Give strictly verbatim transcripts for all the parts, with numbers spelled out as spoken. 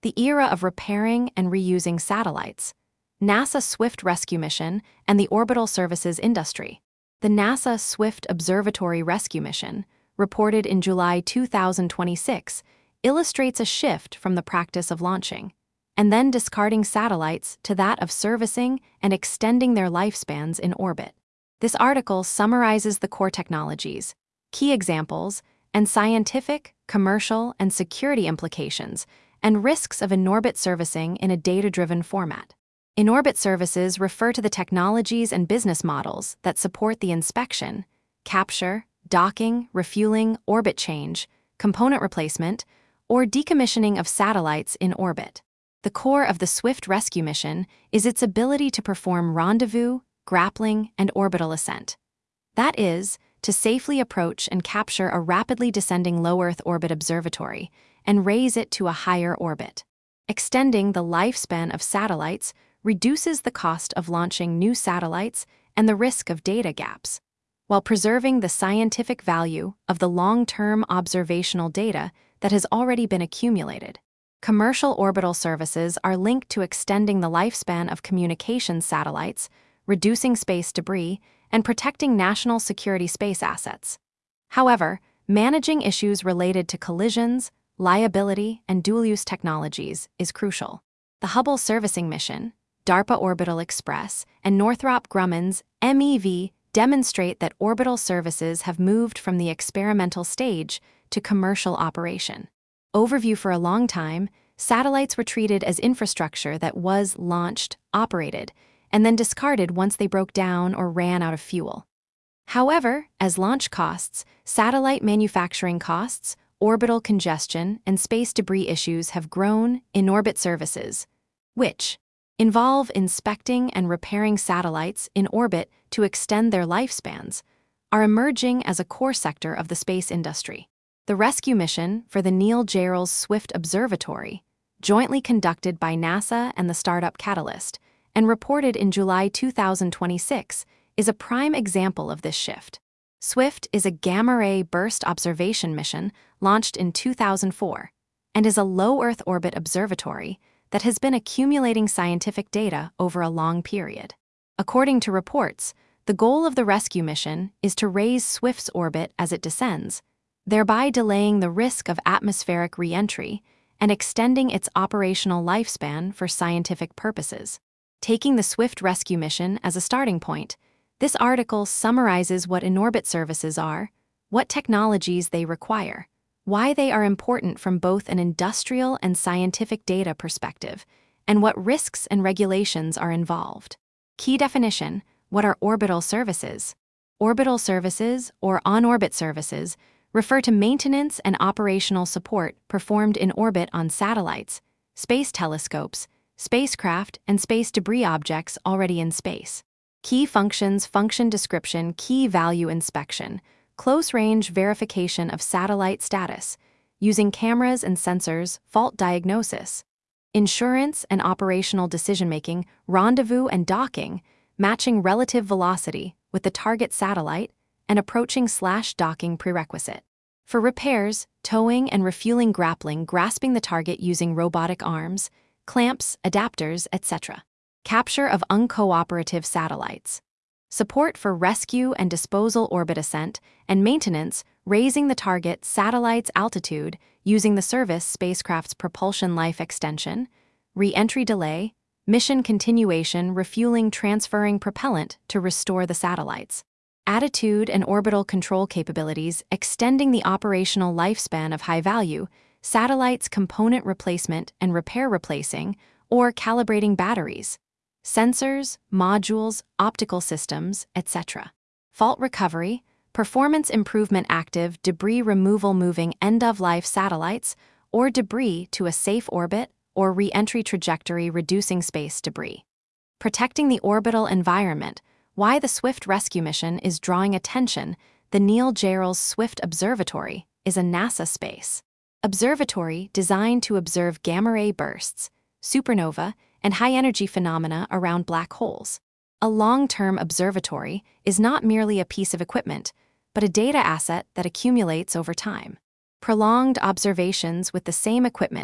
the era of repairing and reusing satellites, NASA Swift rescue mission, and the orbital services industry. The NASA Swift Observatory Rescue Mission, reported in July two thousand twenty-six, illustrates a shift from the practice of launching and then discarding satellites to that of servicing and extending their lifespans in orbit. This article summarizes the core technologies, key examples, and scientific, commercial, and security implications and risks of in-orbit servicing in a data-driven format. In-orbit services refer to the technologies and business models that support the inspection, capture, docking, refueling, orbit change, component replacement, or decommissioning of satellites in orbit. The core of the Swift rescue mission is its ability to perform rendezvous, grappling, and orbital ascent. That is, to safely approach and capture a rapidly descending low Earth orbit observatory and raise it to a higher orbit. Extending the lifespan of satellites reduces the cost of launching new satellites and the risk of data gaps, while preserving the scientific value of the long-term observational data that has already been accumulated. Commercial orbital services are linked to extending the lifespan of communications satellites, reducing space debris, and protecting national security space assets. However, managing issues related to collisions, liability, and dual-use technologies is crucial. The Hubble Servicing Mission, DARPA Orbital Express, and Northrop Grumman's M E V demonstrate that orbital services have moved from the experimental stage to commercial operation. Overview: for a long time, satellites were treated as infrastructure that was launched, operated, and then discarded once they broke down or ran out of fuel. However, as launch costs, satellite manufacturing costs, orbital congestion, and space debris issues have grown, in-orbit services, which involve inspecting and repairing satellites in orbit to extend their lifespans, are emerging as a core sector of the space industry. The rescue mission for the Neil Gehrels Swift Observatory, jointly conducted by NASA and the startup Catalyst, and reported in July two thousand twenty-six, is a prime example of this shift. SWIFT is a gamma-ray burst observation mission launched in two thousand four and is a low Earth orbit observatory that has been accumulating scientific data over a long period. According to reports, the goal of the rescue mission is to raise SWIFT's orbit as it descends, thereby delaying the risk of atmospheric re-entry and extending its operational lifespan for scientific purposes. Taking the SWIFT rescue mission as a starting point, this article summarizes what in-orbit services are, what technologies they require, why they are important from both an industrial and scientific data perspective, and what risks and regulations are involved. Key definition: what are orbital services? Orbital services, or on-orbit services, refer to maintenance and operational support performed in orbit on satellites, space telescopes, spacecraft, and space debris objects already in space. Key functions: function description, key value inspection, close-range verification of satellite status, using cameras and sensors, fault diagnosis, insurance and operational decision-making, rendezvous and docking, matching relative velocity with the target satellite, and approaching slash docking prerequisite. For repairs, towing and refueling, grappling, grasping the target using robotic arms, clamps, adapters, et cetera. Capture of uncooperative satellites. Support for rescue and disposal, orbit ascent, and maintenance, raising the target satellite's altitude using the service spacecraft's propulsion life extension, re-entry delay, mission continuation, refueling, transferring propellant to restore the satellites. Attitude and orbital control capabilities, extending the operational lifespan of high-value satellites, component replacement and repair, replacing or calibrating batteries, sensors, modules, optical systems, et cetera. Fault recovery, performance improvement, active debris removal, moving end-of-life satellites or debris to a safe orbit or re-entry trajectory, reducing space debris. Protecting the orbital environment, why the SWIFT rescue mission is drawing attention. The Neil Gehrels Swift Observatory is a NASA space observatory designed to observe gamma-ray bursts, supernova, and high-energy phenomena around black holes. A long-term observatory is not merely a piece of equipment, but a data asset that accumulates over time. Prolonged observations with the same equipment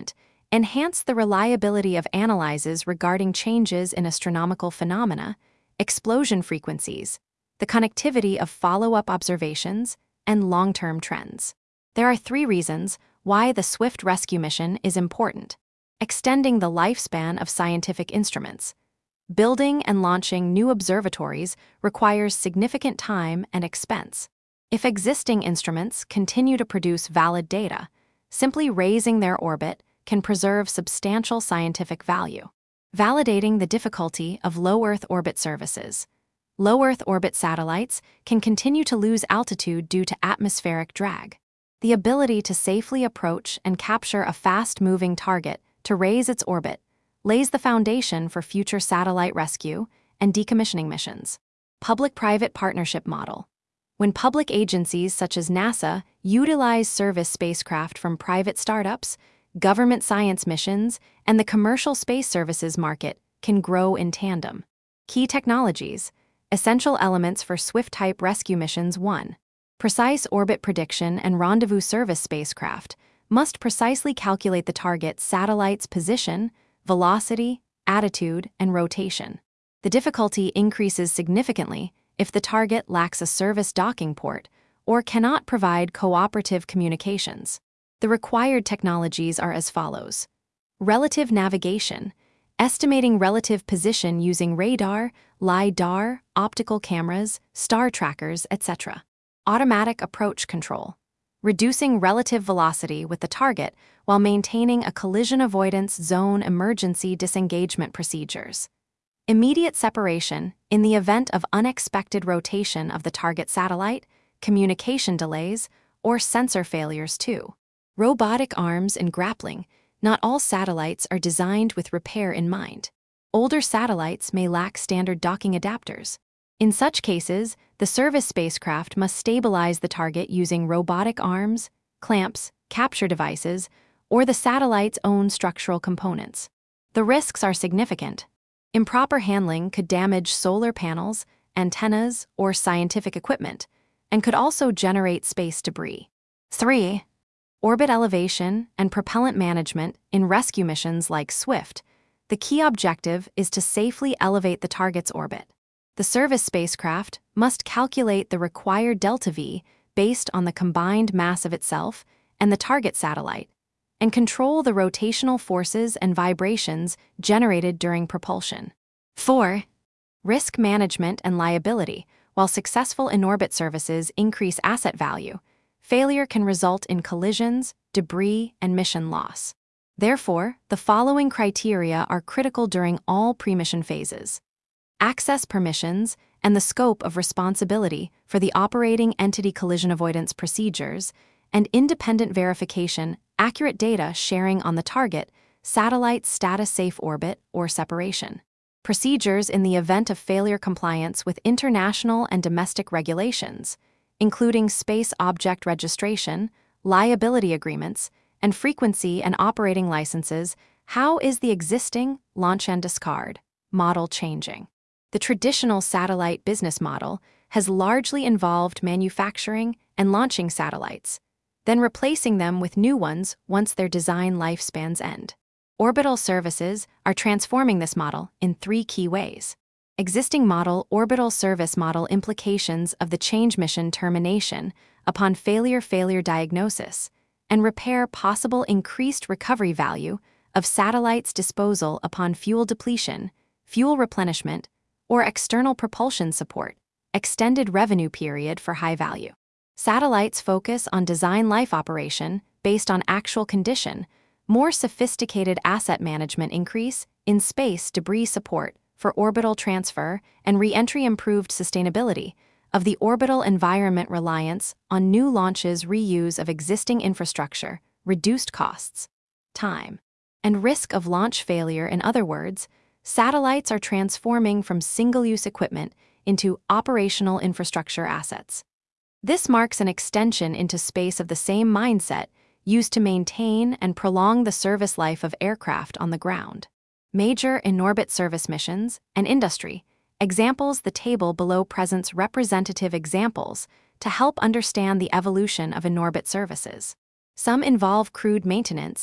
enhance the reliability of analyses regarding changes in astronomical phenomena, explosion frequencies, the connectivity of follow-up observations, and long-term trends. There are three reasons why the SWIFT rescue mission is important. Extending the lifespan of scientific instruments. Building and launching new observatories requires significant time and expense. If existing instruments continue to produce valid data, simply raising their orbit can preserve substantial scientific value. Validating the difficulty of low Earth orbit services. Low Earth orbit satellites can continue to lose altitude due to atmospheric drag. The ability to safely approach and capture a fast-moving target to raise its orbit lays the foundation for future satellite rescue and decommissioning missions. Public-private partnership model. When public agencies such as NASA utilize service spacecraft from private startups, government science missions, and the commercial space services market can grow in tandem. Key technologies. Essential elements for SWIFT-type rescue missions. one. Precise orbit prediction and rendezvous service spacecraft must precisely calculate the target satellite's position, velocity, attitude, and rotation. The difficulty increases significantly if the target lacks a service docking port or cannot provide cooperative communications. The required technologies are as follows. Relative navigation, estimating relative position using radar, LiDAR, optical cameras, star trackers, et cetera. Automatic approach control, reducing relative velocity with the target while maintaining a collision avoidance zone emergency disengagement procedures. Immediate separation in the event of unexpected rotation of the target satellite, communication delays, or sensor failures too. Robotic arms and grappling. Not all satellites are designed with repair in mind. Older satellites may lack standard docking adapters. In such cases, the service spacecraft must stabilize the target using robotic arms, clamps, capture devices, or the satellite's own structural components. The risks are significant. Improper handling could damage solar panels, antennas, or scientific equipment, and could also generate space debris. three. Orbit elevation and propellant management in rescue missions like SWIFT. The key objective is to safely elevate the target's orbit. The service spacecraft must calculate the required delta V based on the combined mass of itself and the target satellite, and control the rotational forces and vibrations generated during propulsion. four. Risk management and liability. While successful in-orbit services increase asset value, failure can result in collisions, debris, and mission loss. Therefore, the following criteria are critical during all pre-mission phases. Access permissions and the scope of responsibility for the operating entity collision avoidance procedures, and independent verification, accurate data sharing on the target, satellite status safe orbit, or separation. Procedures in the event of failure compliance with international and domestic regulations, including space object registration, liability agreements, and frequency and operating licenses. How is the existing launch and discard model changing? The traditional satellite business model has largely involved manufacturing and launching satellites, then replacing them with new ones once their design lifespans end. Orbital services are transforming this model in three key ways. Existing model orbital service model implications of the change mission termination upon failure failure diagnosis and repair possible increased recovery value of satellites' disposal upon fuel depletion, fuel replenishment, or external propulsion support, extended revenue period for high value. Satellites focus on design life operation based on actual condition, more sophisticated asset management increase in space debris support for orbital transfer and re-entry improved sustainability of the orbital environment reliance on new launches reuse of existing infrastructure, reduced costs, time, and risk of launch failure. In other words, satellites are transforming from single-use equipment into operational infrastructure assets. This marks an extension into space of the same mindset used to maintain and prolong the service life of aircraft on the ground. Major in-orbit service missions and industry. Examples. The table below presents representative examples to help understand the evolution of in-orbit services. Some involve crewed maintenance,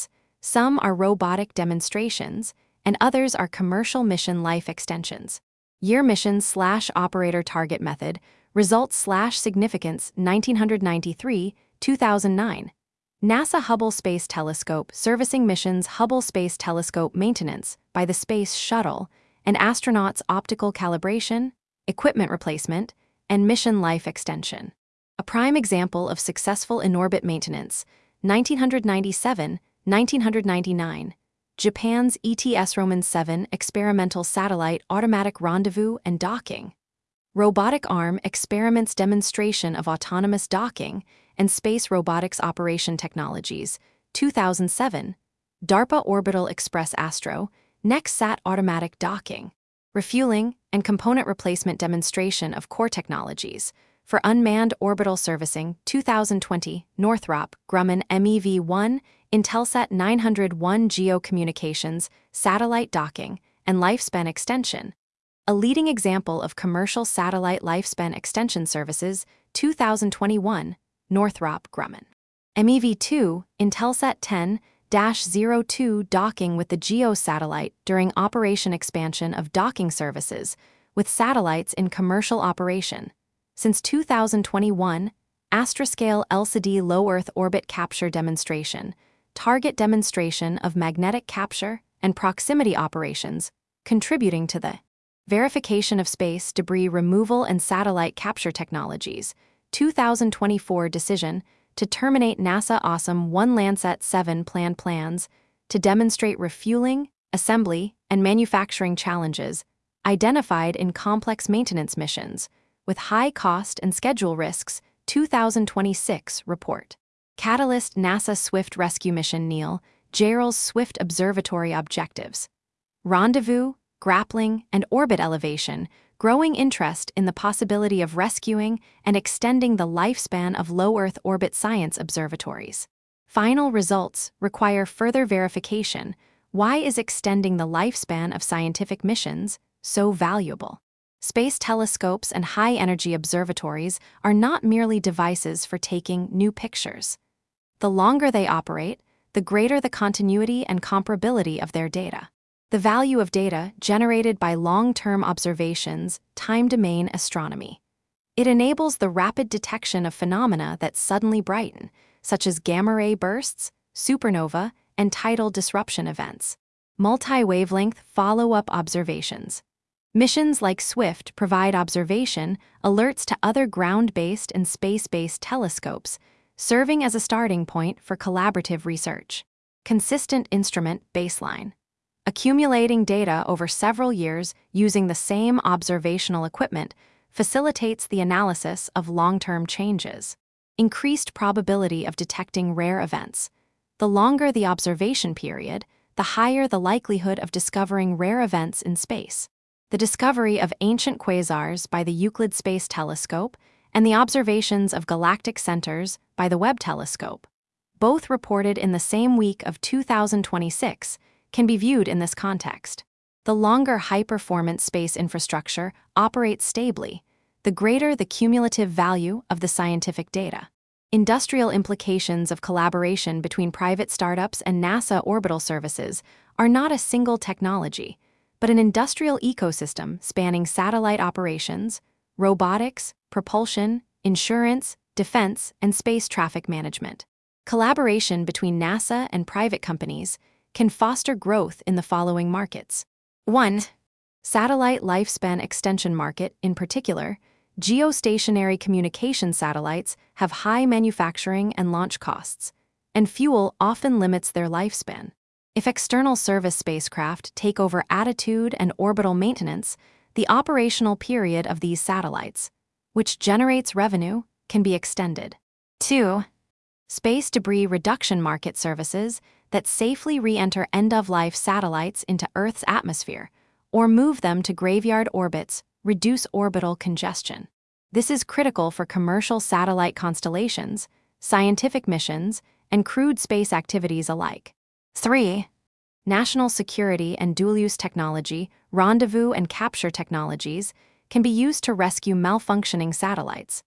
Some are robotic demonstrations, and others are commercial mission life extensions. Year mission slash operator target method, results slash significance nineteen ninety-three, two thousand nine. NASA Hubble Space Telescope servicing missions Hubble Space Telescope maintenance by the Space Shuttle and astronauts' optical calibration, equipment replacement, and mission life extension. A prime example of successful in-orbit maintenance, nineteen ninety-seven, nineteen ninety-nine, Japan's E T S Roman seven experimental satellite automatic rendezvous and docking. Robotic arm experiments demonstration of autonomous docking and space robotics operation technologies, two thousand seven, DARPA Orbital Express Astro, NextSat automatic docking, refueling and component replacement demonstration of core technologies for unmanned orbital servicing, two thousand twenty, Northrop Grumman M E V one, Intelsat nine hundred one geocommunications, satellite docking, and lifespan extension. A leading example of commercial satellite lifespan extension services, two thousand twenty-one, Northrop Grumman. M E V two, Intelsat ten dash zero two docking with the GEO satellite during operation expansion of docking services with satellites in commercial operation. Since two thousand twenty-one, Astroscale L C D low Earth orbit capture demonstration, target demonstration of magnetic capture and proximity operations, contributing to the verification of space debris removal and satellite capture technologies, two thousand twenty-four decision to terminate NASA Awesome one Landsat seven planned plans to demonstrate refueling, assembly, and manufacturing challenges identified in complex maintenance missions with high cost and schedule risks, two thousand twenty-six report. Catalyst NASA Swift Rescue Mission Neil Gehrels Swift Observatory Objectives. Rendezvous, grappling, and orbit elevation, growing interest in the possibility of rescuing and extending the lifespan of low Earth orbit science observatories. Final results require further verification. Why is extending the lifespan of scientific missions so valuable? Space telescopes and high-energy observatories are not merely devices for taking new pictures. The longer they operate, the greater the continuity and comparability of their data. The value of data generated by long-term observations, time-domain astronomy. It enables the rapid detection of phenomena that suddenly brighten, such as gamma-ray bursts, supernova, and tidal disruption events. Multi-wavelength follow-up observations. Missions like SWIFT provide observation alerts to other ground-based and space-based telescopes, serving as a starting point for collaborative research. Consistent instrument baseline. Accumulating data over several years using the same observational equipment facilitates the analysis of long-term changes. Increased probability of detecting rare events. The longer the observation period, the higher the likelihood of discovering rare events in space. The discovery of ancient quasars by the Euclid Space Telescope and the observations of galactic centers by the Webb Telescope, both reported in the same week of two thousand twenty-six, can be viewed in this context. The longer high-performance space infrastructure operates stably, the greater the cumulative value of the scientific data. Industrial implications of collaboration between private startups and NASA orbital services are not a single technology, but an industrial ecosystem spanning satellite operations, robotics, propulsion, insurance, defense, and space traffic management. Collaboration between NASA and private companies can foster growth in the following markets. one. Satellite lifespan extension market. In particular, geostationary communication satellites have high manufacturing and launch costs, and fuel often limits their lifespan. If external service spacecraft take over attitude and orbital maintenance, the operational period of these satellites, which generates revenue, can be extended. two. Space debris reduction market services that safely re-enter end-of-life satellites into Earth's atmosphere or move them to graveyard orbits reduce orbital congestion. This is critical for commercial satellite constellations, scientific missions, and crewed space activities alike. three. National security and dual-use technology, rendezvous and capture technologies can be used to rescue malfunctioning satellites.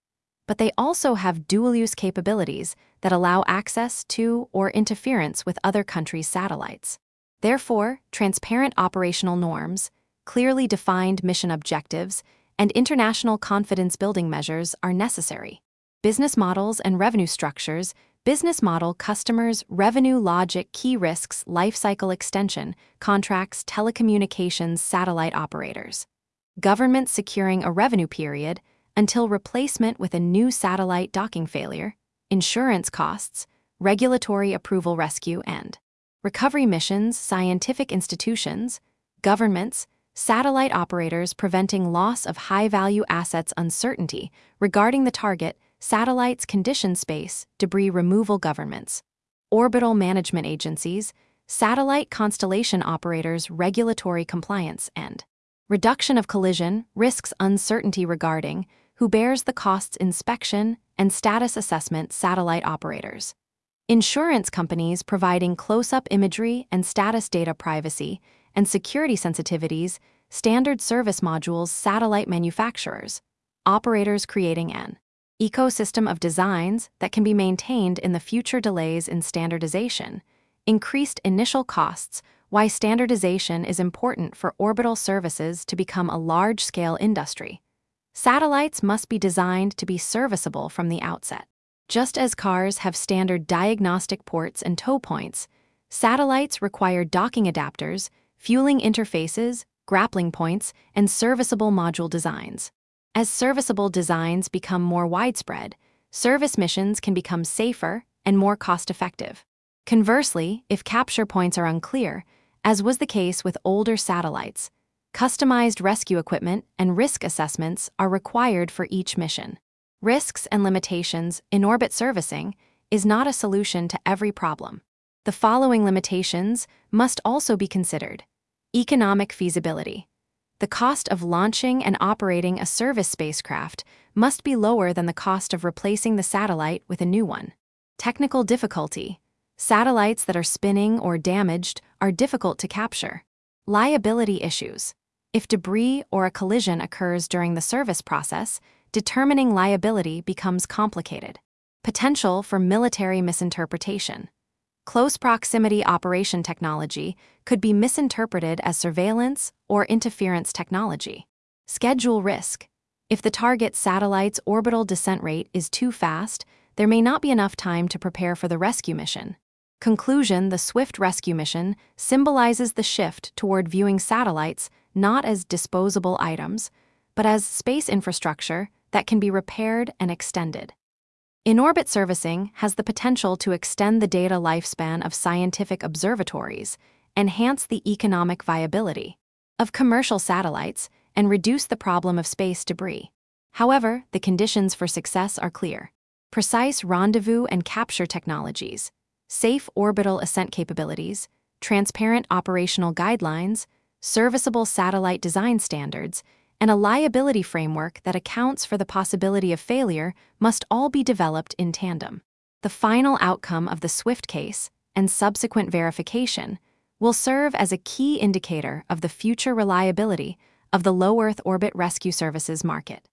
but they also have dual-use capabilities that allow access to or interference with other countries' satellites. Therefore, transparent operational norms, clearly defined mission objectives, and international confidence-building measures are necessary. Business models and revenue structures. Business model, customers, revenue logic, key risks, lifecycle extension, contracts, telecommunications, satellite operators. Government securing a revenue period until replacement with a new satellite docking failure, insurance costs, regulatory approval, rescue and recovery missions, scientific institutions, governments, satellite operators preventing loss of high-value assets, uncertainty regarding the target, satellites, condition, space, debris removal, governments, orbital management agencies, satellite constellation operators, regulatory compliance and reduction of collision risks, uncertainty regarding who bears the costs, inspection and status assessment, satellite operators. Insurance companies providing close-up imagery and status data, privacy and security sensitivities, standard service modules, satellite manufacturers, operators creating an ecosystem of designs that can be maintained in the future, delays in standardization, increased initial costs. Why standardization is important for orbital services to become a large-scale industry. Satellites must be designed to be serviceable from the outset. Just as cars have standard diagnostic ports and tow points, satellites require docking adapters, fueling interfaces, grappling points, and serviceable module designs. As serviceable designs become more widespread, service missions can become safer and more cost-effective. Conversely, if capture points are unclear, as was the case with older satellites, customized rescue equipment and risk assessments are required for each mission. Risks and limitations. In-orbit servicing is not a solution to every problem. The following limitations must also be considered. Economic feasibility. The cost of launching and operating a service spacecraft must be lower than the cost of replacing the satellite with a new one. Technical difficulty. Satellites that are spinning or damaged are difficult to capture. Liability issues. If debris or a collision occurs during the service process, determining liability becomes complicated. Potential for military misinterpretation. Close proximity operation technology could be misinterpreted as surveillance or interference technology. Schedule risk. If the target satellite's orbital descent rate is too fast, there may not be enough time to prepare for the rescue mission. Conclusion. The Swift rescue mission symbolizes the shift toward viewing satellites not as disposable items, but as space infrastructure that can be repaired and extended. In-orbit servicing has the potential to extend the data lifespan of scientific observatories, enhance the economic viability of commercial satellites, and reduce the problem of space debris. However, the conditions for success are clear. Precise rendezvous and capture technologies, safe orbital ascent capabilities, transparent operational guidelines, serviceable satellite design standards, and a liability framework that accounts for the possibility of failure must all be developed in tandem. The final outcome of the Swift case and subsequent verification will serve as a key indicator of the future reliability of the low Earth orbit rescue services market.